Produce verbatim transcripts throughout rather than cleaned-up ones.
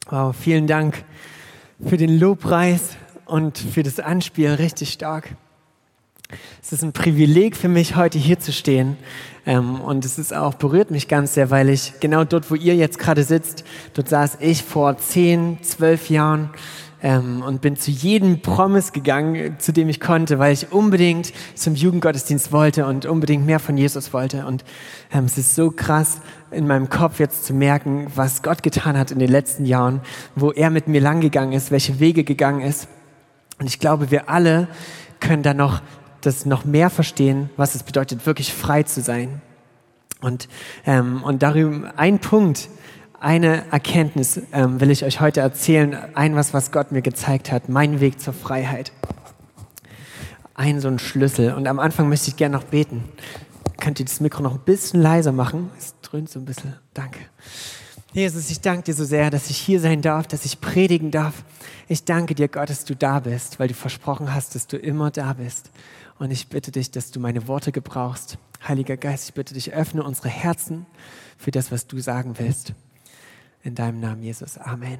Wow, vielen Dank für den Lobpreis und für das Anspielen, richtig stark. Es ist ein Privileg für mich, heute hier zu stehen. Ähm, und es ist auch, berührt mich ganz sehr, weil ich genau dort, wo ihr jetzt gerade sitzt, dort saß ich vor zehn, zwölf Jahren ähm, und bin zu jedem Promise gegangen, zu dem ich konnte, weil ich unbedingt zum Jugendgottesdienst wollte und unbedingt mehr von Jesus wollte. Und ähm, es ist so krass, in meinem Kopf jetzt zu merken, was Gott getan hat in den letzten Jahren, wo er mit mir lang gegangen ist, welche Wege gegangen ist. Und ich glaube, wir alle können da noch das noch mehr verstehen, was es bedeutet, wirklich frei zu sein. Und, ähm, und darüber ein Punkt, eine Erkenntnis ähm, will ich euch heute erzählen, ein was, was Gott mir gezeigt hat, mein Weg zur Freiheit. Ein so ein Schlüssel. Und am Anfang möchte ich gerne noch beten. Könnt ihr das Mikro noch ein bisschen leiser machen? Es dröhnt so ein bisschen. Danke. Jesus, ich danke dir so sehr, dass ich hier sein darf, dass ich predigen darf. Ich danke dir, Gott, dass du da bist, weil du versprochen hast, dass du immer da bist. Und ich bitte dich, dass du meine Worte gebrauchst. Heiliger Geist, ich bitte dich, öffne unsere Herzen für das, was du sagen willst. In deinem Namen, Jesus. Amen.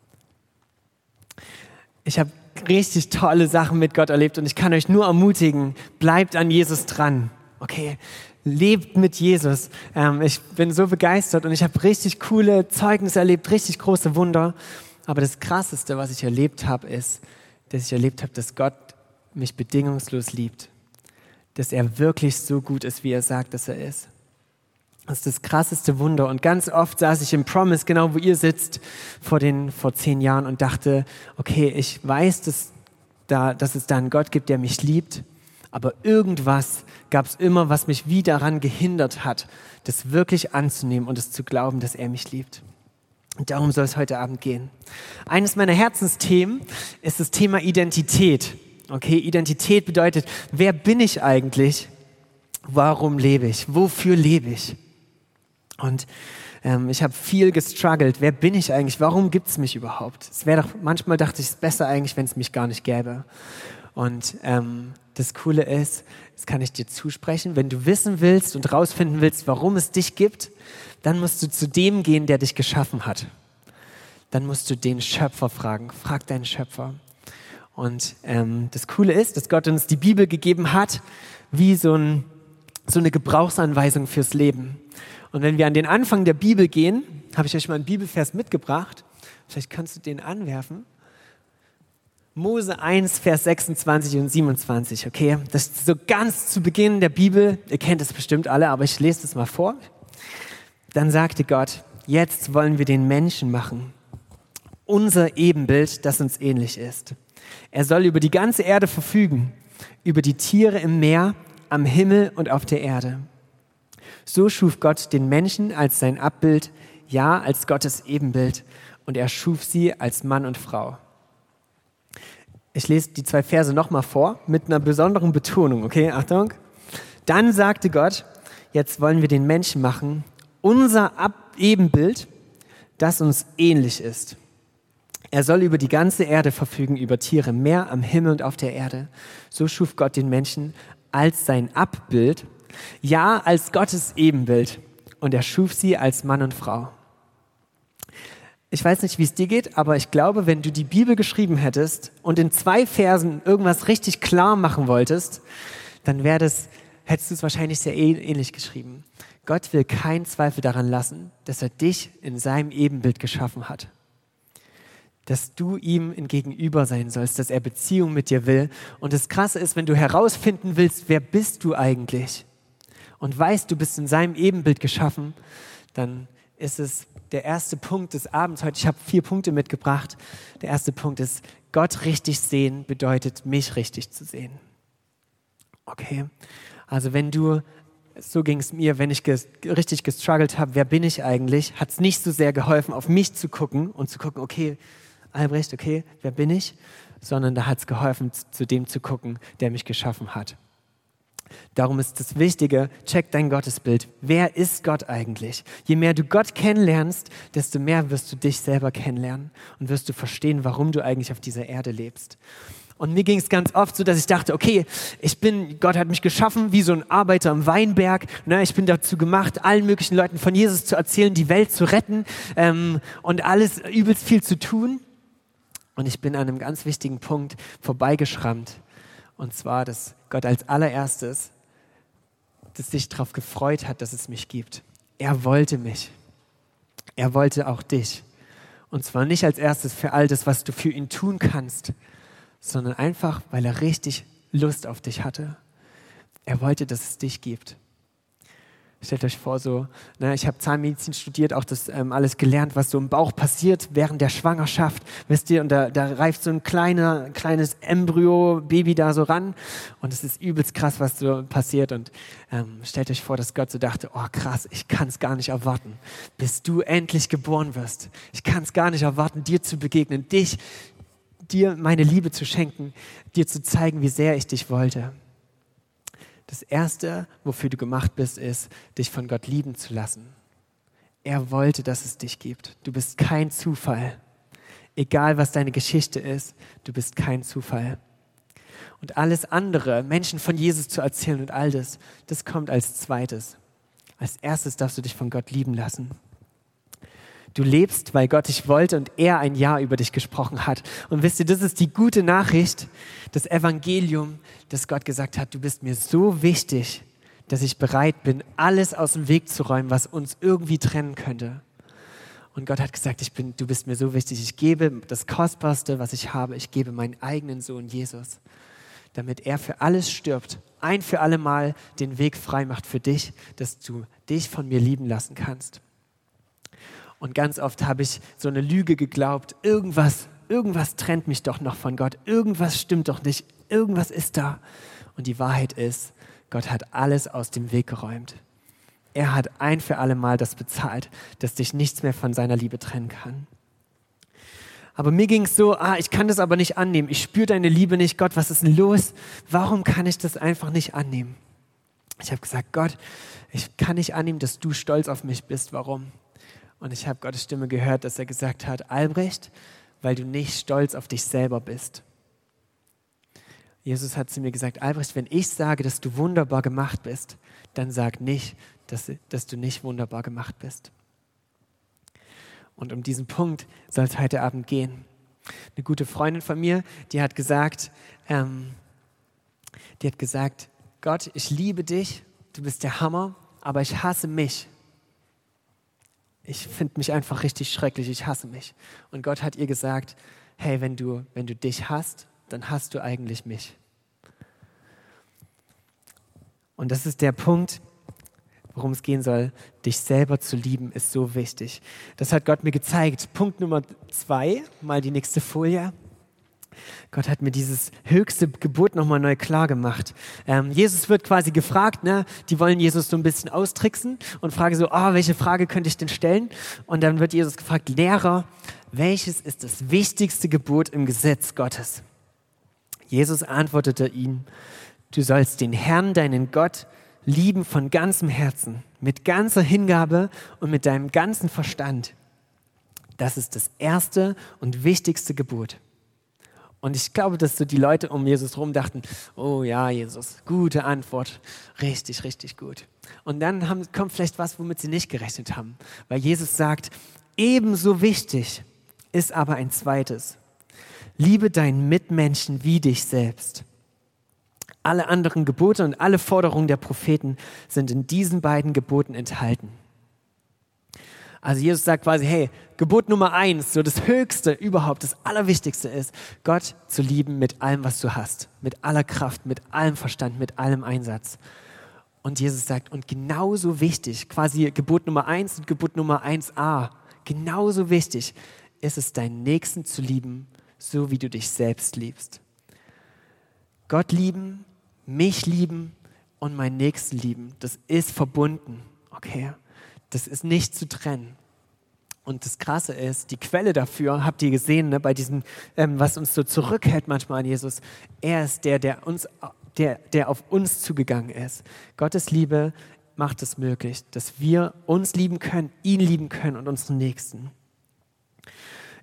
Ich habe richtig tolle Sachen mit Gott erlebt und ich kann euch nur ermutigen, bleibt an Jesus dran. Okay, lebt mit Jesus. Ähm, ich bin so begeistert und ich habe richtig coole Zeugnisse erlebt, richtig große Wunder. Aber das Krasseste, was ich erlebt habe, ist, dass ich erlebt habe, dass Gott mich bedingungslos liebt. Dass er wirklich so gut ist, wie er sagt, dass er ist. Das ist das krasseste Wunder. Und ganz oft saß ich im Promise, genau wo ihr sitzt, vor, den, vor zehn Jahren und dachte, okay, ich weiß, dass, da, dass es da einen Gott gibt, der mich liebt. Aber irgendwas gab es immer, was mich wie daran gehindert hat, das wirklich anzunehmen und es zu glauben, dass er mich liebt. Und darum soll es heute Abend gehen. Eines meiner Herzensthemen ist das Thema Identität. Okay, Identität bedeutet, wer bin ich eigentlich? Warum lebe ich? Wofür lebe ich? Und ähm, ich habe viel gestruggelt. Wer bin ich eigentlich? Warum gibt es mich überhaupt? Es wäre doch, manchmal dachte ich, es ist besser eigentlich, wenn es mich gar nicht gäbe. Und ähm, das Coole ist, das kann ich dir zusprechen, wenn du wissen willst und rausfinden willst, warum es dich gibt, dann musst du zu dem gehen, der dich geschaffen hat. Dann musst du den Schöpfer fragen. Frag deinen Schöpfer. Und ähm, das Coole ist, dass Gott uns die Bibel gegeben hat, wie so, ein, so eine Gebrauchsanweisung fürs Leben. Und wenn wir an den Anfang der Bibel gehen, habe ich euch mal einen Bibelvers mitgebracht. Vielleicht kannst du den anwerfen. Mose eins, Vers sechsundzwanzig und siebenundzwanzig, okay? Das ist so ganz zu Beginn der Bibel. Ihr kennt es bestimmt alle, aber ich lese das mal vor. Dann sagte Gott, jetzt wollen wir den Menschen machen. Unser Ebenbild, das uns ähnlich ist. Er soll über die ganze Erde verfügen, über die Tiere im Meer, am Himmel und auf der Erde. So schuf Gott den Menschen als sein Abbild, ja, als Gottes Ebenbild, und er schuf sie als Mann und Frau. Ich lese die zwei Verse nochmal vor, mit einer besonderen Betonung, okay, Achtung. Dann sagte Gott, jetzt wollen wir den Menschen machen, unser Ab- Ebenbild, das uns ähnlich ist. Er soll über die ganze Erde verfügen, über Tiere im Meer, am Himmel und auf der Erde. So schuf Gott den Menschen als sein Abbild, ja, als Gottes Ebenbild. Und er schuf sie als Mann und Frau. Ich weiß nicht, wie es dir geht, aber ich glaube, wenn du die Bibel geschrieben hättest und in zwei Versen irgendwas richtig klar machen wolltest, dann wäre das, hättest du es wahrscheinlich sehr ähnlich geschrieben. Gott will keinen Zweifel daran lassen, dass er dich in seinem Ebenbild geschaffen hat. Dass du ihm ein Gegenüber sein sollst, dass er Beziehung mit dir will. Und das Krasse ist, wenn du herausfinden willst, wer bist du eigentlich und weißt, du bist in seinem Ebenbild geschaffen, dann ist es der erste Punkt des Abends heute. Ich habe vier Punkte mitgebracht. Der erste Punkt ist, Gott richtig sehen bedeutet, mich richtig zu sehen. Okay, also wenn du, so ging es mir, wenn ich ges- richtig gestruggelt habe, wer bin ich eigentlich, hat es nicht so sehr geholfen, auf mich zu gucken und zu gucken, okay, Albrecht, okay, wer bin ich? Sondern da hat es geholfen, zu dem zu gucken, der mich geschaffen hat. Darum ist das Wichtige, check dein Gottesbild. Wer ist Gott eigentlich? Je mehr du Gott kennenlernst, desto mehr wirst du dich selber kennenlernen und wirst du verstehen, warum du eigentlich auf dieser Erde lebst. Und mir ging es ganz oft so, dass ich dachte, okay, ich bin, Gott hat mich geschaffen wie so ein Arbeiter im Weinberg. Ne? Ich bin dazu gemacht, allen möglichen Leuten von Jesus zu erzählen, die Welt zu retten ähm, und alles übelst viel zu tun. Und ich bin an einem ganz wichtigen Punkt vorbeigeschrammt. Und zwar, dass Gott als allererstes dass sich darauf gefreut hat, dass es mich gibt. Er wollte mich. Er wollte auch dich. Und zwar nicht als erstes für all das, was du für ihn tun kannst, sondern einfach, weil er richtig Lust auf dich hatte. Er wollte, dass es dich gibt. Stellt euch vor, so, ne, ich habe Zahnmedizin studiert, auch das ähm, alles gelernt, was so im Bauch passiert während der Schwangerschaft, wisst ihr, und da, da reift so ein kleiner, kleines Embryo-Baby da so ran und es ist übelst krass, was so passiert und ähm, stellt euch vor, dass Gott so dachte, oh krass, ich kann es gar nicht erwarten, bis du endlich geboren wirst. Ich kann es gar nicht erwarten, dir zu begegnen, dich, dir meine Liebe zu schenken, dir zu zeigen, wie sehr ich dich wollte. Das Erste, wofür du gemacht bist, ist, dich von Gott lieben zu lassen. Er wollte, dass es dich gibt. Du bist kein Zufall. Egal, was deine Geschichte ist, du bist kein Zufall. Und alles andere, Menschen von Jesus zu erzählen und all das, das kommt als Zweites. Als Erstes darfst du dich von Gott lieben lassen. Du lebst, weil Gott dich wollte und er ein Ja über dich gesprochen hat. Und wisst ihr, das ist die gute Nachricht, das Evangelium, das Gott gesagt hat, du bist mir so wichtig, dass ich bereit bin, alles aus dem Weg zu räumen, was uns irgendwie trennen könnte. Und Gott hat gesagt, ich bin, du bist mir so wichtig, ich gebe das Kostbarste, was ich habe, ich gebe meinen eigenen Sohn Jesus, damit er für alles stirbt, ein für alle Mal den Weg frei macht für dich, dass du dich von mir lieben lassen kannst. Und ganz oft habe ich so eine Lüge geglaubt, irgendwas, irgendwas trennt mich doch noch von Gott, irgendwas stimmt doch nicht, irgendwas ist da. Und die Wahrheit ist, Gott hat alles aus dem Weg geräumt. Er hat ein für alle Mal das bezahlt, dass dich nichts mehr von seiner Liebe trennen kann. Aber mir ging es so, ah, ich kann das aber nicht annehmen, ich spüre deine Liebe nicht, Gott, was ist denn los? Warum kann ich das einfach nicht annehmen? Ich habe gesagt, Gott, ich kann nicht annehmen, dass du stolz auf mich bist, warum? Und ich habe Gottes Stimme gehört, dass er gesagt hat, Albrecht, weil du nicht stolz auf dich selber bist. Jesus hat zu mir gesagt, Albrecht, wenn ich sage, dass du wunderbar gemacht bist, dann sag nicht, dass, dass du nicht wunderbar gemacht bist. Und um diesen Punkt soll es heute Abend gehen. Eine gute Freundin von mir, die hat gesagt, ähm, die hat gesagt, Gott, ich liebe dich, du bist der Hammer, aber ich hasse mich. Ich finde mich einfach richtig schrecklich, ich hasse mich. Und Gott hat ihr gesagt, hey, wenn du, wenn du dich hasst, dann hasst du eigentlich mich. Und das ist der Punkt, worum es gehen soll. Dich selber zu lieben, ist so wichtig. Das hat Gott mir gezeigt. Punkt Nummer zwei, mal die nächste Folie. Gott hat mir dieses höchste Gebot nochmal neu klar gemacht. Ähm, Jesus wird quasi gefragt, ne? Die wollen Jesus so ein bisschen austricksen und fragen so, oh, welche Frage könnte ich denn stellen? Und dann wird Jesus gefragt, Lehrer, welches ist das wichtigste Gebot im Gesetz Gottes? Jesus antwortete ihm, du sollst den Herrn, deinen Gott, lieben von ganzem Herzen, mit ganzer Hingabe und mit deinem ganzen Verstand. Das ist das erste und wichtigste Gebot. Und ich glaube, dass so die Leute um Jesus herum dachten, oh ja, Jesus, gute Antwort, richtig, richtig gut. Und dann haben, kommt vielleicht was, womit sie nicht gerechnet haben. Weil Jesus sagt, ebenso wichtig ist aber ein zweites. Liebe deinen Mitmenschen wie dich selbst. Alle anderen Gebote und alle Forderungen der Propheten sind in diesen beiden Geboten enthalten. Also Jesus sagt quasi, hey, Gebot Nummer eins, so das Höchste überhaupt, das Allerwichtigste ist, Gott zu lieben mit allem, was du hast. Mit aller Kraft, mit allem Verstand, mit allem Einsatz. Und Jesus sagt, und genauso wichtig, quasi Gebot Nummer eins und Gebot Nummer eins a, genauso wichtig ist es, deinen Nächsten zu lieben, so wie du dich selbst liebst. Gott lieben, mich lieben und meinen Nächsten lieben, das ist verbunden, okay? Das ist nicht zu trennen. Und das Krasse ist, die Quelle dafür, habt ihr gesehen, ne, bei diesem, ähm, was uns so zurückhält manchmal an Jesus, er ist der, der, uns, der, der auf uns zugegangen ist. Gottes Liebe macht es möglich, dass wir uns lieben können, ihn lieben können und unseren Nächsten.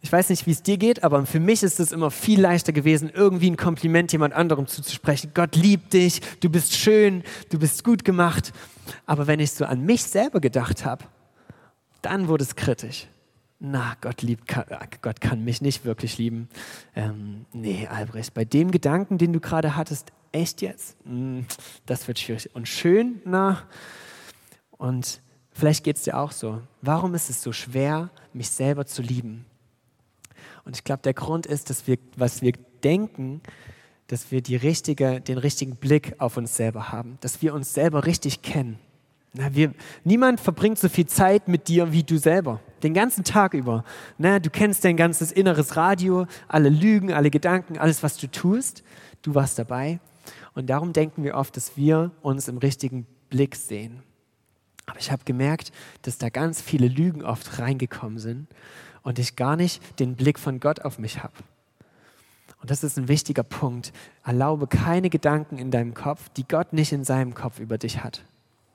Ich weiß nicht, wie es dir geht, aber für mich ist es immer viel leichter gewesen, irgendwie ein Kompliment jemand anderem zuzusprechen. Gott liebt dich, du bist schön, du bist gut gemacht. Aber wenn ich so an mich selber gedacht habe, dann wurde es kritisch. Na, Gott liebt, Gott kann mich nicht wirklich lieben. Ähm, nee, Albrecht, bei dem Gedanken, den du gerade hattest, echt jetzt? Hm, das wird schwierig. Und schön, na, und vielleicht geht es dir auch so. Warum ist es so schwer, mich selber zu lieben? Und ich glaube, der Grund ist, dass wir, was wir denken, dass wir die richtige, den richtigen Blick auf uns selber haben, dass wir uns selber richtig kennen. Na, wir, niemand verbringt so viel Zeit mit dir wie du selber, den ganzen Tag über. Na, du kennst dein ganzes inneres Radio, alle Lügen, alle Gedanken, alles, was du tust. Du warst dabei. Und darum denken wir oft, dass wir uns im richtigen Blick sehen. Aber ich habe gemerkt, dass da ganz viele Lügen oft reingekommen sind und ich gar nicht den Blick von Gott auf mich habe. Und das ist ein wichtiger Punkt. Erlaube keine Gedanken in deinem Kopf, die Gott nicht in seinem Kopf über dich hat.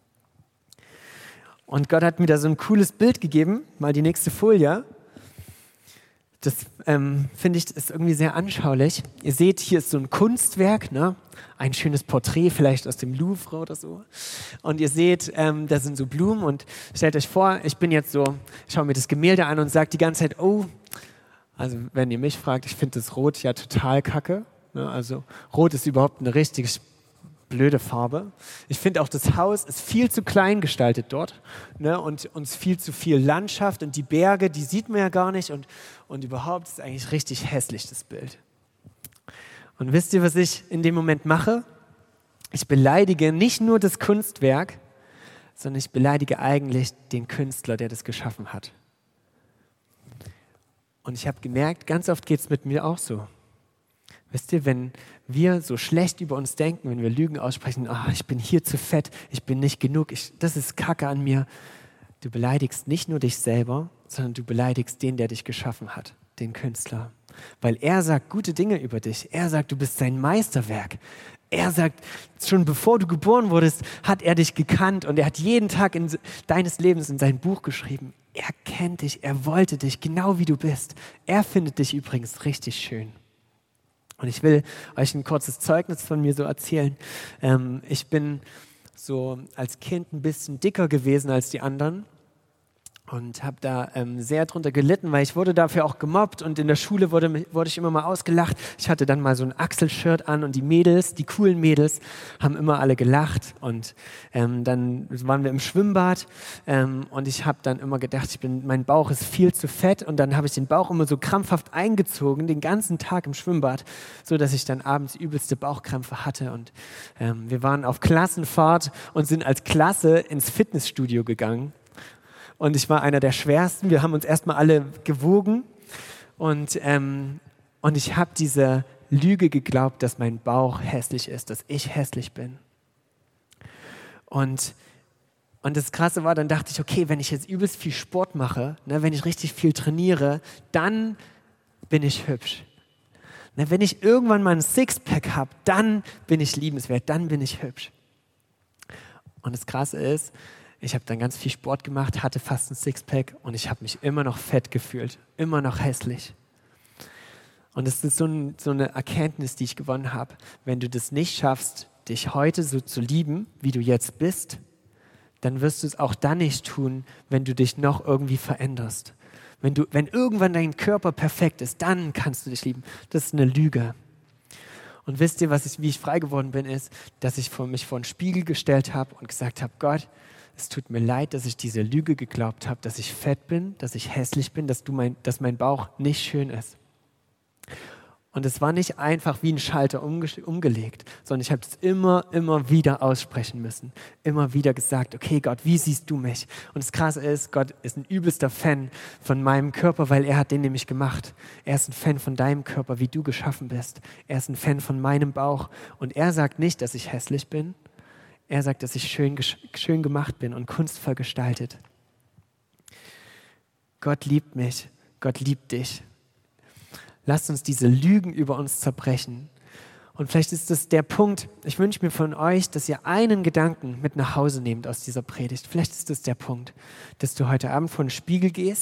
Und Gott hat mir da so ein cooles Bild gegeben, mal die nächste Folie. Das ähm, finde ich ist irgendwie sehr anschaulich. Ihr seht, hier ist so ein Kunstwerk, ne? Ein schönes Porträt, vielleicht aus dem Louvre oder so. Und ihr seht, ähm, da sind so Blumen und stellt euch vor, ich bin jetzt so, schaue mir das Gemälde an und sage die ganze Zeit, oh, also wenn ihr mich fragt, ich finde das Rot ja total kacke. Ne? Also Rot ist überhaupt eine richtig blöde Farbe. Ich finde auch, das Haus ist viel zu klein gestaltet dort, ne? Und uns viel zu viel Landschaft und die Berge, die sieht man ja gar nicht und, und überhaupt ist eigentlich richtig hässlich, das Bild. Und wisst ihr, was ich in dem Moment mache? Ich beleidige nicht nur das Kunstwerk, sondern ich beleidige eigentlich den Künstler, der das geschaffen hat. Und ich habe gemerkt, ganz oft geht es mit mir auch so. Wisst ihr, wenn wir so schlecht über uns denken, wenn wir Lügen aussprechen, oh, ich bin hier zu fett, ich bin nicht genug, ich, das ist Kacke an mir. Du beleidigst nicht nur dich selber, sondern du beleidigst den, der dich geschaffen hat, den Künstler. Weil er sagt gute Dinge über dich. Er sagt, du bist sein Meisterwerk. Er sagt, schon bevor du geboren wurdest, hat er dich gekannt und er hat jeden Tag in, deines Lebens in sein Buch geschrieben. Er kennt dich, er wollte dich, genau wie du bist. Er findet dich übrigens richtig schön. Und ich will euch ein kurzes Zeugnis von mir so erzählen. Ähm, ich bin so als Kind ein bisschen dicker gewesen als die anderen und habe da ähm, sehr drunter gelitten, weil ich wurde dafür auch gemobbt und in der Schule wurde, wurde ich immer mal ausgelacht. Ich hatte dann mal so ein Axel-Shirt an und die Mädels, die coolen Mädels, haben immer alle gelacht und ähm, dann waren wir im Schwimmbad ähm, und ich habe dann immer gedacht, ich bin, mein Bauch ist viel zu fett und dann habe ich den Bauch immer so krampfhaft eingezogen, den ganzen Tag im Schwimmbad, so dass ich dann abends übelste Bauchkrämpfe hatte und ähm, wir waren auf Klassenfahrt und sind als Klasse ins Fitnessstudio gegangen. Und ich war einer der Schwersten. Wir haben uns erstmal alle gewogen. Und, ähm, und ich habe diese Lüge geglaubt, dass mein Bauch hässlich ist, dass ich hässlich bin. Und, und das Krasse war, dann dachte ich, okay, wenn ich jetzt übelst viel Sport mache, ne, wenn ich richtig viel trainiere, dann bin ich hübsch. Ne, wenn ich irgendwann mal ein Sixpack habe, dann bin ich liebenswert, dann bin ich hübsch. Und das Krasse ist, ich habe dann ganz viel Sport gemacht, hatte fast ein Sixpack und ich habe mich immer noch fett gefühlt, immer noch hässlich. Und das ist so, ein, so eine Erkenntnis, die ich gewonnen habe. Wenn du das nicht schaffst, dich heute so zu lieben, wie du jetzt bist, dann wirst du es auch dann nicht tun, wenn du dich noch irgendwie veränderst. Wenn, du, wenn irgendwann dein Körper perfekt ist, dann kannst du dich lieben. Das ist eine Lüge. Und wisst ihr, was ich, wie ich frei geworden bin, ist, dass ich vor, mich vor einen Spiegel gestellt habe und gesagt habe, Gott, es tut mir leid, dass ich diese Lüge geglaubt habe, dass ich fett bin, dass ich hässlich bin, dass, du mein, dass mein Bauch nicht schön ist. Und es war nicht einfach wie ein Schalter umge- umgelegt, sondern ich habe es immer, immer wieder aussprechen müssen. Immer wieder gesagt, okay Gott, wie siehst du mich? Und das Krasse ist, Gott ist ein übelster Fan von meinem Körper, weil er hat den nämlich gemacht. Er ist ein Fan von deinem Körper, wie du geschaffen bist. Er ist ein Fan von meinem Bauch. Und er sagt nicht, dass ich hässlich bin. Er sagt, dass ich schön, schön gemacht bin und kunstvoll gestaltet. Gott liebt mich. Gott liebt dich. Lasst uns diese Lügen über uns zerbrechen. Und vielleicht ist das der Punkt, ich wünsche mir von euch, dass ihr einen Gedanken mit nach Hause nehmt aus dieser Predigt. Vielleicht ist das der Punkt, dass du heute Abend vor den Spiegel gehst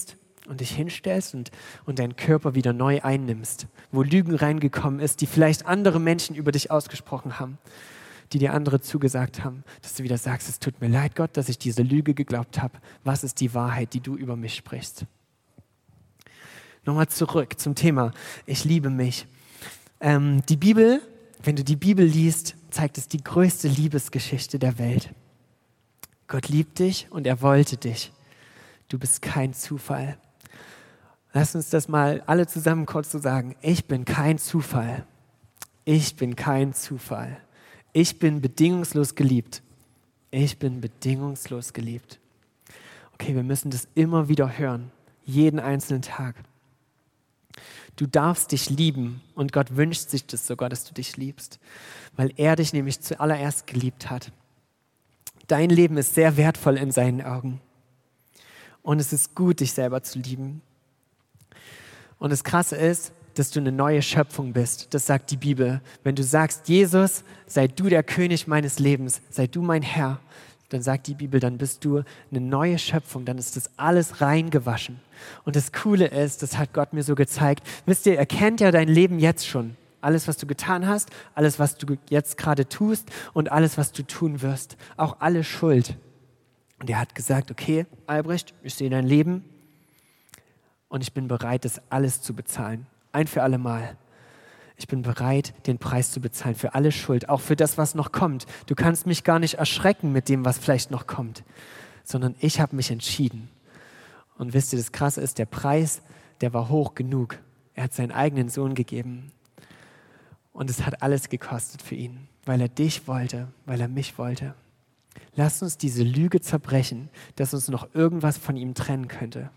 und dich hinstellst und, und deinen Körper wieder neu einnimmst, wo Lügen reingekommen ist, die vielleicht andere Menschen über dich ausgesprochen haben, die dir andere zugesagt haben, dass du wieder sagst, es tut mir leid, Gott, dass ich diese Lüge geglaubt habe. Was ist die Wahrheit, die du über mich sprichst? Nochmal zurück zum Thema, ich liebe mich. Ähm, die Bibel, wenn du die Bibel liest, zeigt es die größte Liebesgeschichte der Welt. Gott liebt dich und er wollte dich. Du bist kein Zufall. Lass uns das mal alle zusammen kurz so sagen. Ich bin kein Zufall. Ich bin kein Zufall. Ich bin bedingungslos geliebt. Ich bin bedingungslos geliebt. Okay, wir müssen das immer wieder hören. Jeden einzelnen Tag. Du darfst dich lieben und Gott wünscht sich das sogar, dass du dich liebst, weil er dich nämlich zuallererst geliebt hat. Dein Leben ist sehr wertvoll in seinen Augen und es ist gut, dich selber zu lieben. Und das Krasse ist, dass du eine neue Schöpfung bist. Das sagt die Bibel. Wenn du sagst, Jesus, sei du der König meines Lebens, sei du mein Herr, dann sagt die Bibel, dann bist du eine neue Schöpfung, dann ist das alles reingewaschen. Und das Coole ist, das hat Gott mir so gezeigt, wisst ihr, er kennt ja dein Leben jetzt schon. Alles, was du getan hast, alles, was du jetzt gerade tust und alles, was du tun wirst. Auch alle Schuld. Und er hat gesagt, okay, Albrecht, ich sehe dein Leben und ich bin bereit, das alles zu bezahlen. Ein für alle Mal. Ich bin bereit, den Preis zu bezahlen für alle Schuld, auch für das, was noch kommt. Du kannst mich gar nicht erschrecken mit dem, was vielleicht noch kommt, sondern ich habe mich entschieden. Und wisst ihr, das Krasse ist, der Preis, der war hoch genug. Er hat seinen eigenen Sohn gegeben. Und es hat alles gekostet für ihn, weil er dich wollte, weil er mich wollte. Lasst uns diese Lüge zerbrechen, dass uns noch irgendwas von ihm trennen könnte.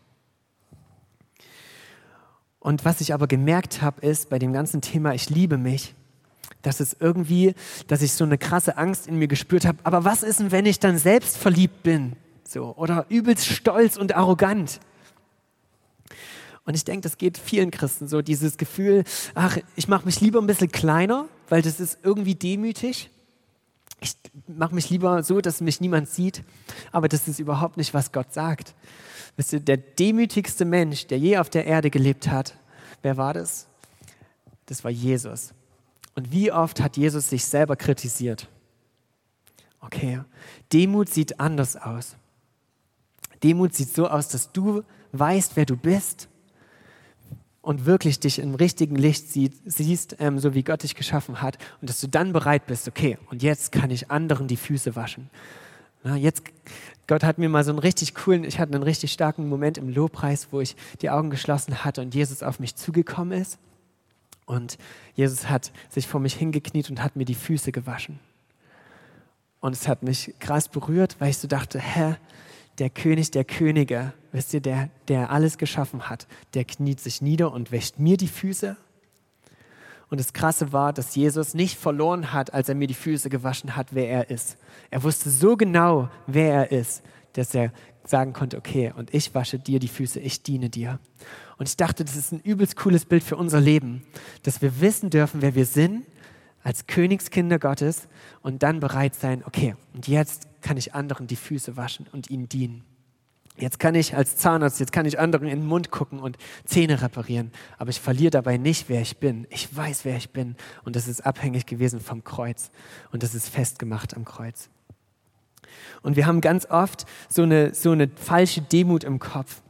Und was ich aber gemerkt habe, ist bei dem ganzen Thema, ich liebe mich, dass es irgendwie, dass ich so eine krasse Angst in mir gespürt habe. Aber was ist denn, wenn ich dann selbst verliebt bin? So, oder übelst stolz und arrogant? Und ich denke, das geht vielen Christen so, dieses Gefühl, ach, ich mache mich lieber ein bisschen kleiner, weil das ist irgendwie demütig. Ich mache mich lieber so, dass mich niemand sieht, aber das ist überhaupt nicht, was Gott sagt. Wisst ihr, der demütigste Mensch, der je auf der Erde gelebt hat, wer war das? Das war Jesus. Und wie oft hat Jesus sich selber kritisiert? Okay, Demut sieht anders aus. Demut sieht so aus, dass du weißt, wer du bist und wirklich dich im richtigen Licht sieht, siehst, ähm, so wie Gott dich geschaffen hat und dass du dann bereit bist, okay, und jetzt kann ich anderen die Füße waschen. Na, jetzt, Gott hat mir mal so einen richtig coolen, ich hatte einen richtig starken Moment im Lobpreis, wo ich die Augen geschlossen hatte und Jesus auf mich zugekommen ist und Jesus hat sich vor mich hingekniet und hat mir die Füße gewaschen. Und es hat mich krass berührt, weil ich so dachte, hä, der König der Könige, wisst ihr, der, der alles geschaffen hat, der kniet sich nieder und wäscht mir die Füße. Und das Krasse war, dass Jesus nicht verloren hat, als er mir die Füße gewaschen hat, wer er ist. Er wusste so genau, wer er ist, dass er sagen konnte, okay, und ich wasche dir die Füße, ich diene dir. Und ich dachte, das ist ein übelst cooles Bild für unser Leben, dass wir wissen dürfen, wer wir sind, als Königskinder Gottes und dann bereit sein, okay, und jetzt kann ich anderen die Füße waschen und ihnen dienen. Jetzt kann ich als Zahnarzt, jetzt kann ich anderen in den Mund gucken und Zähne reparieren, aber ich verliere dabei nicht, wer ich bin. Ich weiß, wer ich bin und das ist abhängig gewesen vom Kreuz und das ist festgemacht am Kreuz. Und wir haben ganz oft so eine, so eine falsche Demut im Kopf,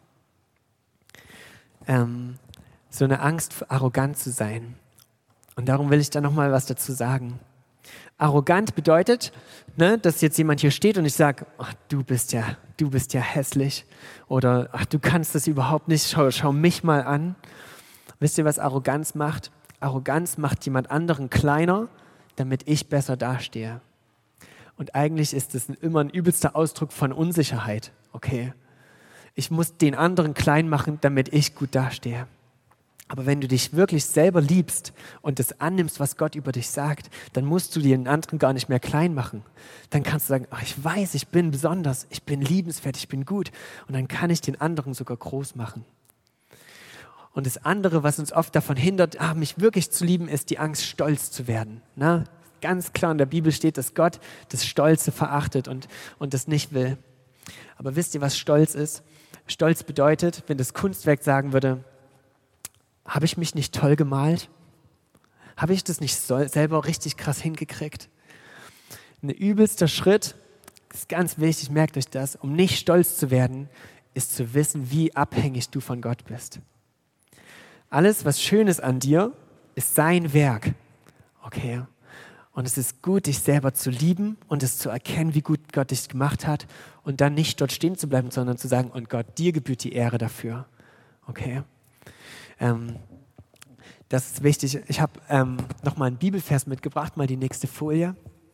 ähm, so eine Angst, arrogant zu sein. Und darum will ich da nochmal was dazu sagen. Arrogant bedeutet, ne, dass jetzt jemand hier steht und ich sage, ach, du bist ja, du bist ja hässlich oder ach, du kannst das überhaupt nicht, schau, schau mich mal an. Wisst ihr, was Arroganz macht? Arroganz macht jemand anderen kleiner, damit ich besser dastehe. Und eigentlich ist es immer ein übelster Ausdruck von Unsicherheit. Okay, ich muss den anderen klein machen, damit ich gut dastehe. Aber wenn du dich wirklich selber liebst und das annimmst, was Gott über dich sagt, dann musst du den anderen gar nicht mehr klein machen. Dann kannst du sagen, ach, ich weiß, ich bin besonders, ich bin liebenswert, ich bin gut. Und dann kann ich den anderen sogar groß machen. Und das andere, was uns oft davon hindert, ah, mich wirklich zu lieben, ist die Angst, stolz zu werden. Na, ganz klar in der Bibel steht, dass Gott das Stolze verachtet und, und das nicht will. Aber wisst ihr, was Stolz ist? Stolz bedeutet, wenn das Kunstwerk sagen würde, habe ich mich nicht toll gemalt? Habe ich das nicht so, selber richtig krass hingekriegt? Ein übelster Schritt, das ist ganz wichtig, merkt euch das, um nicht stolz zu werden, ist zu wissen, wie abhängig du von Gott bist. Alles, was schön ist an dir, ist sein Werk. Okay. Und es ist gut, dich selber zu lieben und es zu erkennen, wie gut Gott dich gemacht hat und dann nicht dort stehen zu bleiben, sondern zu sagen, und Gott, dir gebührt die Ehre dafür. Okay. Ähm, das ist wichtig. Ich habe ähm, nochmal einen Bibelvers mitgebracht, mal die nächste Folie.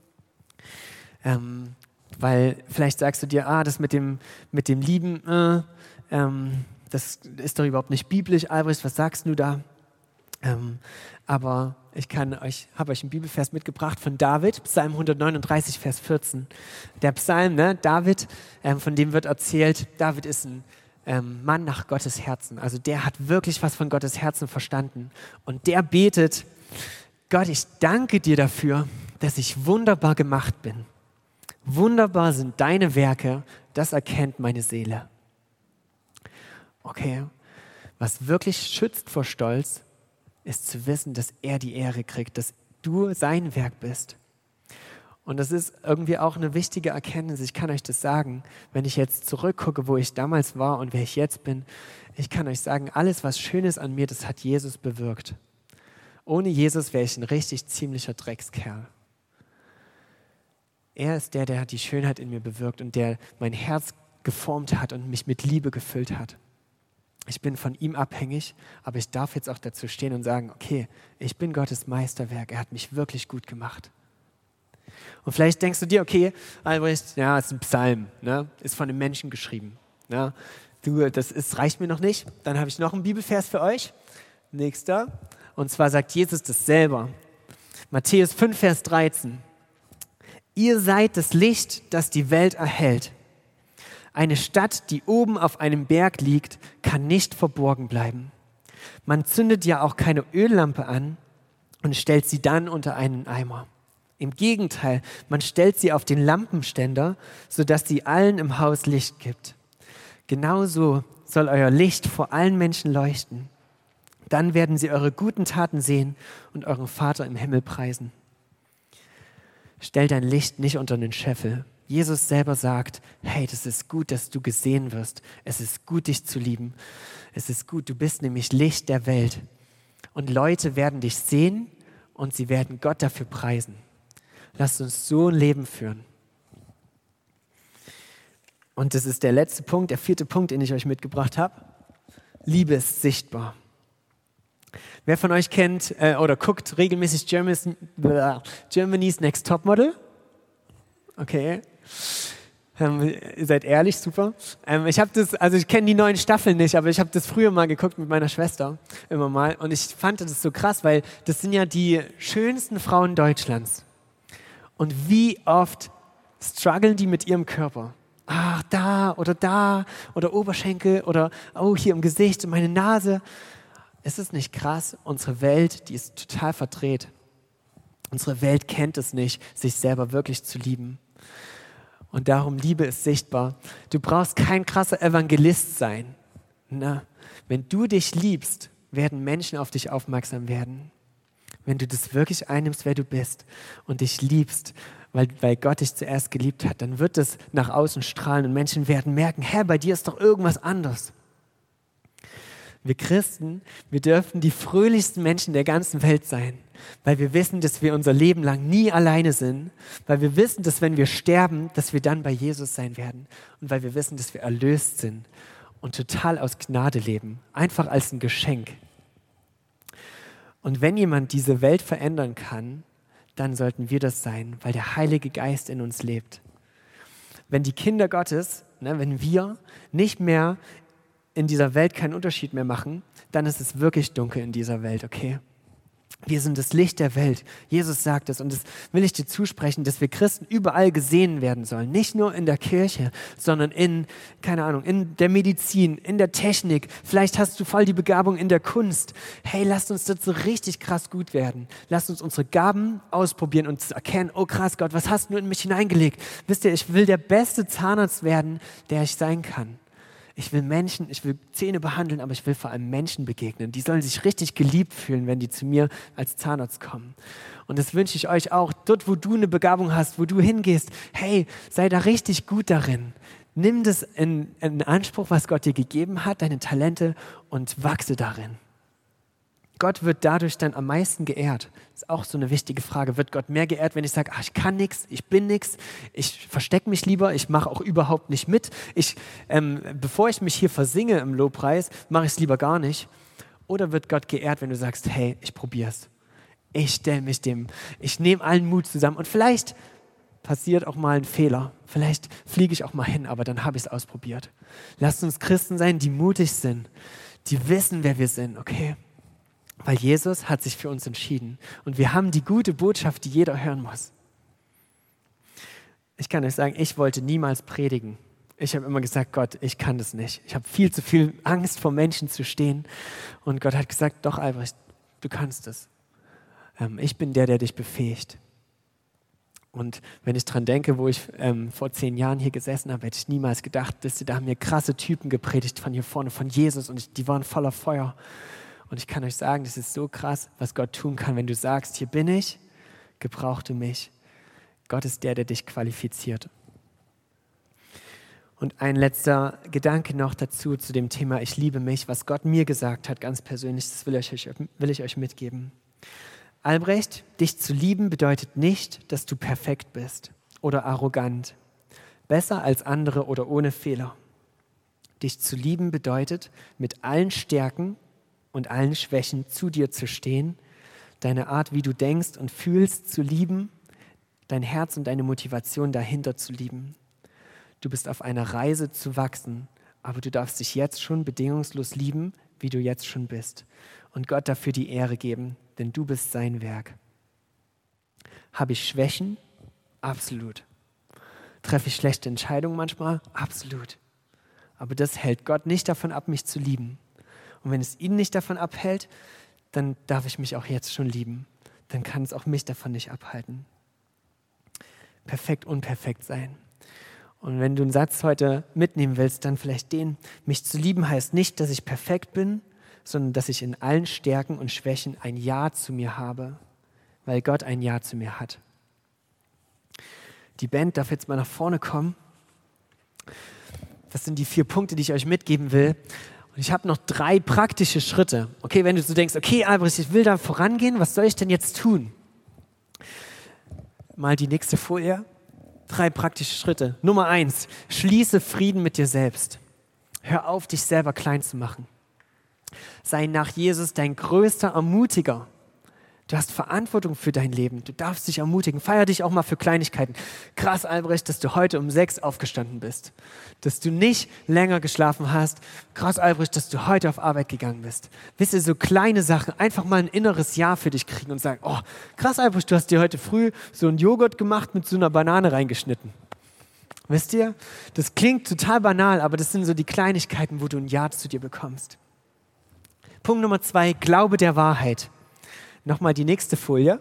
Ähm, weil vielleicht sagst du dir, ah, das mit dem, mit dem Lieben, äh, ähm, das ist doch überhaupt nicht biblisch. Albrecht, was sagst du da? Ähm, aber ich kann euch, habe euch einen Bibelvers mitgebracht von David, Psalm hundertneununddreißig, Vers vierzehn. Der Psalm, ne, David, ähm, von dem wird erzählt, David ist ein ähm, Mann nach Gottes Herzen. Also der hat wirklich was von Gottes Herzen verstanden. Und der betet, Gott, ich danke dir dafür, dass ich wunderbar gemacht bin. Wunderbar sind deine Werke, das erkennt meine Seele. Okay, was wirklich schützt vor Stolz, ist zu wissen, dass er die Ehre kriegt, dass du sein Werk bist. Und das ist irgendwie auch eine wichtige Erkenntnis. Ich kann euch das sagen, wenn ich jetzt zurückgucke, wo ich damals war und wer ich jetzt bin, ich kann euch sagen, alles, was schön ist an mir, das hat Jesus bewirkt. Ohne Jesus wäre ich ein richtig ziemlicher Dreckskerl. Er ist der, der die Schönheit in mir bewirkt und der mein Herz geformt hat und mich mit Liebe gefüllt hat. Ich bin von ihm abhängig, aber ich darf jetzt auch dazu stehen und sagen, okay, ich bin Gottes Meisterwerk, er hat mich wirklich gut gemacht. Und vielleicht denkst du dir, okay, Albrecht, ja, es ist ein Psalm, ne? Ist von einem Menschen geschrieben. Ne? Du, das ist, reicht mir noch nicht. Dann habe ich noch einen Bibelvers für euch. Nächster. Und zwar sagt Jesus das selber. Matthäus fünf, Vers dreizehn. Ihr seid das Licht, das die Welt erhellt. Eine Stadt, die oben auf einem Berg liegt, kann nicht verborgen bleiben. Man zündet ja auch keine Öllampe an und stellt sie dann unter einen Eimer. Im Gegenteil, man stellt sie auf den Lampenständer, sodass sie allen im Haus Licht gibt. Genauso soll euer Licht vor allen Menschen leuchten. Dann werden sie eure guten Taten sehen und euren Vater im Himmel preisen. Stell dein Licht nicht unter den Scheffel. Jesus selber sagt, hey, das ist gut, dass du gesehen wirst. Es ist gut, dich zu lieben. Es ist gut, du bist nämlich Licht der Welt. Und Leute werden dich sehen und sie werden Gott dafür preisen. Lasst uns so ein Leben führen. Und das ist der letzte Punkt, der vierte Punkt, den ich euch mitgebracht habe. Liebe ist sichtbar. Wer von euch kennt äh, oder guckt regelmäßig Germany's, Germany's Next Topmodel? Okay. Ähm, ihr seid ehrlich, super. Ähm, ich habe das, also ich kenne die neuen Staffeln nicht, aber ich habe das früher mal geguckt mit meiner Schwester, immer mal. Und ich fand das so krass, weil das sind ja die schönsten Frauen Deutschlands. Und wie oft strugglen die mit ihrem Körper? Ach, da oder da oder Oberschenkel oder oh, hier im Gesicht und meine Nase. Ist es nicht krass? Unsere Welt, die ist total verdreht. Unsere Welt kennt es nicht, sich selber wirklich zu lieben. Und darum, Liebe ist sichtbar. Du brauchst kein krasser Evangelist sein. Na, wenn du dich liebst, werden Menschen auf dich aufmerksam werden. Wenn du das wirklich einnimmst, wer du bist und dich liebst, weil, weil Gott dich zuerst geliebt hat, dann wird es nach außen strahlen und Menschen werden merken, hä, bei dir ist doch irgendwas anderes. Wir Christen, wir dürfen die fröhlichsten Menschen der ganzen Welt sein, weil wir wissen, dass wir unser Leben lang nie alleine sind, weil wir wissen, dass wenn wir sterben, dass wir dann bei Jesus sein werden und weil wir wissen, dass wir erlöst sind und total aus Gnade leben, einfach als ein Geschenk. Und wenn jemand diese Welt verändern kann, dann sollten wir das sein, weil der Heilige Geist in uns lebt. Wenn die Kinder Gottes, ne, wenn wir nicht mehr in dieser Welt keinen Unterschied mehr machen, dann ist es wirklich dunkel in dieser Welt, okay? Wir sind das Licht der Welt. Jesus sagt es und das will ich dir zusprechen, dass wir Christen überall gesehen werden sollen. Nicht nur in der Kirche, sondern in, keine Ahnung, in der Medizin, in der Technik. Vielleicht hast du voll die Begabung in der Kunst. Hey, lasst uns dazu richtig krass gut werden. Lasst uns unsere Gaben ausprobieren und erkennen, oh krass Gott, was hast du in mich hineingelegt? Wisst ihr, ich will der beste Zahnarzt werden, der ich sein kann. Ich will Menschen, ich will Zähne behandeln, aber ich will vor allem Menschen begegnen. Die sollen sich richtig geliebt fühlen, wenn die zu mir als Zahnarzt kommen. Und das wünsche ich euch auch. Dort, wo du eine Begabung hast, wo du hingehst, hey, sei da richtig gut darin. Nimm das in, in Anspruch, was Gott dir gegeben hat, deine Talente, und wachse darin. Gott wird dadurch dann am meisten geehrt. Das ist auch so eine wichtige Frage. Wird Gott mehr geehrt, wenn ich sage, ach, ich kann nichts, ich bin nichts, ich verstecke mich lieber, ich mache auch überhaupt nicht mit. Ich, ähm, bevor ich mich hier versinge im Lobpreis, mache ich es lieber gar nicht. Oder wird Gott geehrt, wenn du sagst, hey, ich probiere es. Ich stelle mich dem, ich nehme allen Mut zusammen. Und vielleicht passiert auch mal ein Fehler. Vielleicht fliege ich auch mal hin, aber dann habe ich es ausprobiert. Lasst uns Christen sein, die mutig sind, die wissen, wer wir sind, okay? Weil Jesus hat sich für uns entschieden. Und wir haben die gute Botschaft, die jeder hören muss. Ich kann euch sagen, ich wollte niemals predigen. Ich habe immer gesagt, Gott, ich kann das nicht. Ich habe viel zu viel Angst, vor Menschen zu stehen. Und Gott hat gesagt, doch, Albrecht, du kannst es. Ähm, ich bin der, der dich befähigt. Und wenn ich dran denke, wo ich ähm, vor zehn Jahren hier gesessen habe, hätte ich niemals gedacht, dass da haben mir krasse Typen gepredigt von hier vorne, von Jesus. Und ich, die waren voller Feuer. Und ich kann euch sagen, das ist so krass, was Gott tun kann, wenn du sagst, hier bin ich, gebrauch du mich. Gott ist der, der dich qualifiziert. Und ein letzter Gedanke noch dazu, zu dem Thema ich liebe mich, was Gott mir gesagt hat, ganz persönlich, das will ich euch, will ich euch mitgeben. Albrecht, dich zu lieben bedeutet nicht, dass du perfekt bist oder arrogant, besser als andere oder ohne Fehler. Dich zu lieben bedeutet, mit allen Stärken und allen Schwächen zu dir zu stehen, deine Art, wie du denkst und fühlst, zu lieben, dein Herz und deine Motivation dahinter zu lieben. Du bist auf einer Reise zu wachsen, aber du darfst dich jetzt schon bedingungslos lieben, wie du jetzt schon bist. Und Gott dafür die Ehre geben, denn du bist sein Werk. Habe ich Schwächen? Absolut. Treffe ich schlechte Entscheidungen manchmal? Absolut. Aber das hält Gott nicht davon ab, mich zu lieben. Und wenn es ihn nicht davon abhält, dann darf ich mich auch jetzt schon lieben. Dann kann es auch mich davon nicht abhalten. Perfekt, unperfekt sein. Und wenn du einen Satz heute mitnehmen willst, dann vielleicht den: Mich zu lieben heißt nicht, dass ich perfekt bin, sondern dass ich in allen Stärken und Schwächen ein Ja zu mir habe, weil Gott ein Ja zu mir hat. Die Band darf jetzt mal nach vorne kommen. Das sind die vier Punkte, die ich euch mitgeben will. Und ich habe noch drei praktische Schritte. Okay, wenn du so denkst, okay, Albrecht, ich will da vorangehen, was soll ich denn jetzt tun? Mal die nächste Folie. Drei praktische Schritte. Nummer eins, schließe Frieden mit dir selbst. Hör auf, dich selber klein zu machen. Sei nach Jesus dein größter Ermutiger. Du hast Verantwortung für dein Leben. Du darfst dich ermutigen. Feier dich auch mal für Kleinigkeiten. Krass, Albrecht, dass du heute um sechs aufgestanden bist. Dass du nicht länger geschlafen hast. Krass, Albrecht, dass du heute auf Arbeit gegangen bist. Wisst ihr, so kleine Sachen, einfach mal ein inneres Ja für dich kriegen und sagen, oh, krass, Albrecht, du hast dir heute früh so einen Joghurt gemacht mit so einer Banane reingeschnitten. Wisst ihr, das klingt total banal, aber das sind so die Kleinigkeiten, wo du ein Ja zu dir bekommst. Punkt Nummer zwei, Glaube der Wahrheit. Nochmal die nächste Folie.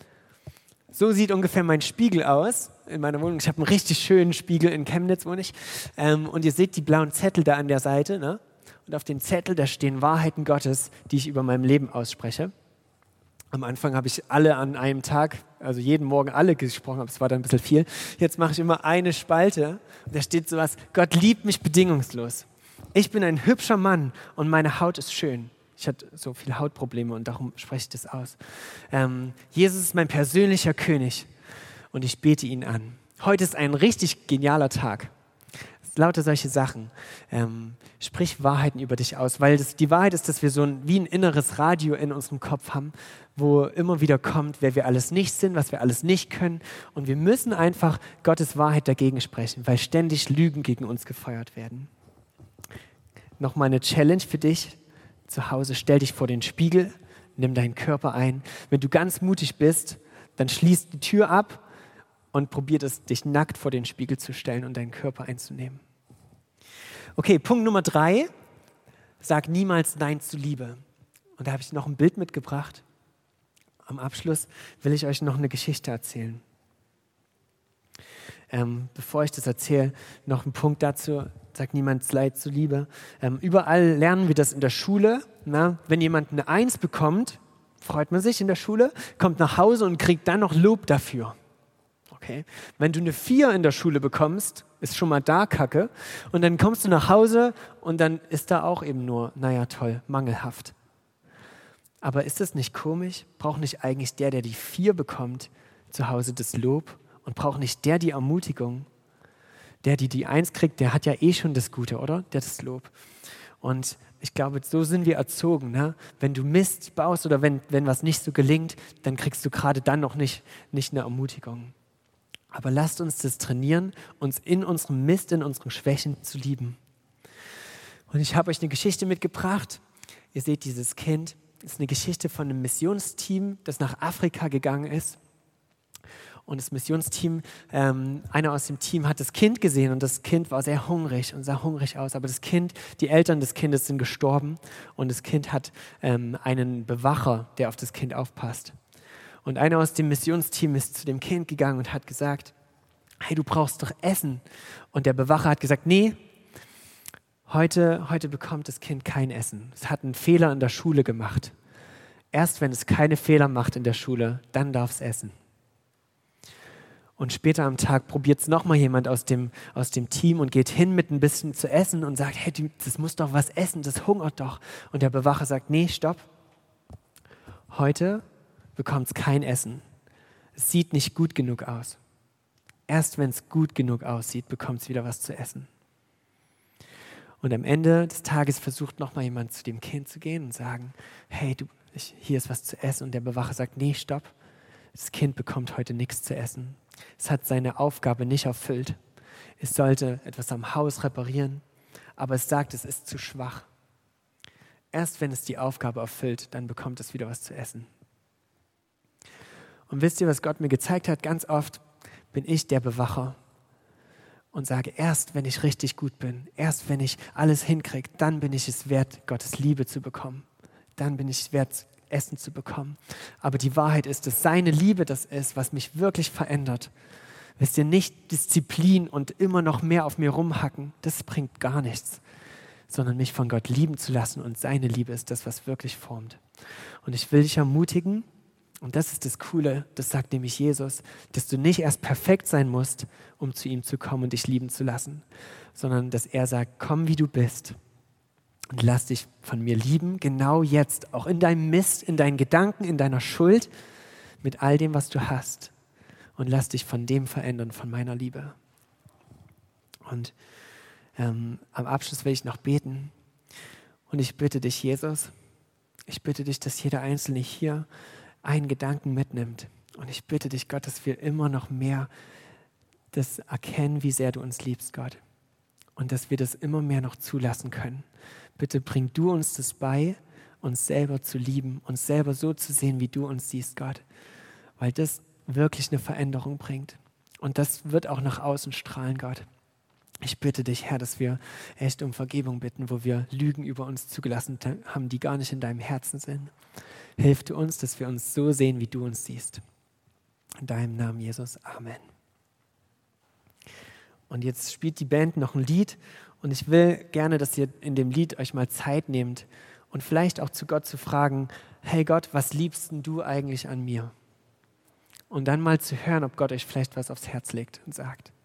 So sieht ungefähr mein Spiegel aus in meiner Wohnung. Ich habe einen richtig schönen Spiegel in Chemnitz, wohne ich. Ähm, und ihr seht die blauen Zettel da an der Seite. Ne? Und auf dem Zettel, da stehen Wahrheiten Gottes, die ich über meinem Leben ausspreche. Am Anfang habe ich alle an einem Tag, also jeden Morgen alle gesprochen, aber es war dann ein bisschen viel. Jetzt mache ich immer eine Spalte und da steht sowas: Gott liebt mich bedingungslos. Ich bin ein hübscher Mann und meine Haut ist schön. Ich hatte so viele Hautprobleme und darum spreche ich das aus. Ähm, Jesus ist mein persönlicher König und ich bete ihn an. Heute ist ein richtig genialer Tag. Lauter solche Sachen. Ähm, sprich Wahrheiten über dich aus, weil das, die Wahrheit ist, dass wir so ein, wie ein inneres Radio in unserem Kopf haben, wo immer wieder kommt, wer wir alles nicht sind, was wir alles nicht können. Und wir müssen einfach Gottes Wahrheit dagegen sprechen, weil ständig Lügen gegen uns gefeuert werden. Nochmal eine Challenge für dich. Zu Hause, stell dich vor den Spiegel, nimm deinen Körper ein. Wenn du ganz mutig bist, dann schließ die Tür ab und probier es, dich nackt vor den Spiegel zu stellen und deinen Körper einzunehmen. Okay, Punkt Nummer drei, sag niemals Nein zu Liebe. Und da habe ich noch ein Bild mitgebracht. Am Abschluss will ich euch noch eine Geschichte erzählen. Ähm, bevor ich das erzähle, noch ein Punkt dazu. sagt niemand Leid zuliebe. Ähm, überall lernen wir das in der Schule. Na? Wenn jemand eine Eins bekommt, freut man sich in der Schule, kommt nach Hause und kriegt dann noch Lob dafür. Okay. Wenn du eine Vier in der Schule bekommst, ist schon mal da Kacke. Und dann kommst du nach Hause und dann ist da auch eben nur, naja toll, mangelhaft. Aber ist das nicht komisch? Braucht nicht eigentlich der, der die Vier bekommt, zu Hause das Lob? Und braucht nicht der die Ermutigung? Der, die die Eins kriegt, der hat ja eh schon das Gute, oder? Der das Lob. Und ich glaube, so sind wir erzogen. Ne? Wenn du Mist baust oder wenn, wenn was nicht so gelingt, dann kriegst du gerade dann noch nicht, nicht eine Ermutigung. Aber lasst uns das trainieren, uns in unserem Mist, in unseren Schwächen zu lieben. Und ich habe euch eine Geschichte mitgebracht. Ihr seht dieses Kind. Das ist eine Geschichte von einem Missionsteam, das nach Afrika gegangen ist. Und das Missionsteam, ähm, einer aus dem Team hat das Kind gesehen und das Kind war sehr hungrig und sah hungrig aus. Aber das Kind, die Eltern des Kindes sind gestorben und das Kind hat ähm, einen Bewacher, der auf das Kind aufpasst. Und einer aus dem Missionsteam ist zu dem Kind gegangen und hat gesagt, hey, du brauchst doch Essen. Und der Bewacher hat gesagt, nee, heute, heute bekommt das Kind kein Essen. Es hat einen Fehler in der Schule gemacht. Erst wenn es keine Fehler macht in der Schule, dann darf es essen. Und später am Tag probiert es nochmal jemand aus dem, aus dem Team und geht hin mit ein bisschen zu essen und sagt, hey, das muss doch was essen, das hungert doch. Und der Bewacher sagt, nee, stopp. Heute bekommt es kein Essen. Es sieht nicht gut genug aus. Erst wenn es gut genug aussieht, bekommt es wieder was zu essen. Und am Ende des Tages versucht nochmal jemand zu dem Kind zu gehen und sagen, hey, du, ich, hier ist was zu essen. Und der Bewacher sagt, nee, stopp. Das Kind bekommt heute nichts zu essen. Es hat seine Aufgabe nicht erfüllt. Es sollte etwas am Haus reparieren, aber es sagt, es ist zu schwach. Erst wenn es die Aufgabe erfüllt, dann bekommt es wieder was zu essen. Und wisst ihr, was Gott mir gezeigt hat? Ganz oft bin ich der Bewacher und sage, erst wenn ich richtig gut bin, erst wenn ich alles hinkriege, dann bin ich es wert, Gottes Liebe zu bekommen. Dann bin ich es wert, Essen zu bekommen. Aber die Wahrheit ist, dass seine Liebe das ist, was mich wirklich verändert. Wisst ihr, nicht Disziplin und immer noch mehr auf mir rumhacken, das bringt gar nichts, sondern mich von Gott lieben zu lassen und seine Liebe ist das, was wirklich formt. Und ich will dich ermutigen, und das ist das Coole, das sagt nämlich Jesus, dass du nicht erst perfekt sein musst, um zu ihm zu kommen und dich lieben zu lassen, sondern dass er sagt, komm wie du bist und lass dich von mir lieben, genau jetzt, auch in deinem Mist, in deinen Gedanken, in deiner Schuld, mit all dem, was du hast. Und lass dich von dem verändern, von meiner Liebe. Und ähm, am Abschluss will ich noch beten. Und ich bitte dich, Jesus, ich bitte dich, dass jeder Einzelne hier einen Gedanken mitnimmt. Und ich bitte dich, Gott, dass wir immer noch mehr das erkennen, wie sehr du uns liebst, Gott. Und dass wir das immer mehr noch zulassen können. Bitte bring du uns das bei, uns selber zu lieben, uns selber so zu sehen, wie du uns siehst, Gott. Weil das wirklich eine Veränderung bringt. Und das wird auch nach außen strahlen, Gott. Ich bitte dich, Herr, dass wir echt um Vergebung bitten, wo wir Lügen über uns zugelassen haben, die gar nicht in deinem Herzen sind. Hilf du uns, dass wir uns so sehen, wie du uns siehst. In deinem Namen, Jesus. Amen. Und jetzt spielt die Band noch ein Lied und ich will gerne, dass ihr in dem Lied euch mal Zeit nehmt und vielleicht auch zu Gott zu fragen, hey Gott, was liebst denn du eigentlich an mir? Und dann mal zu hören, ob Gott euch vielleicht was aufs Herz legt und sagt.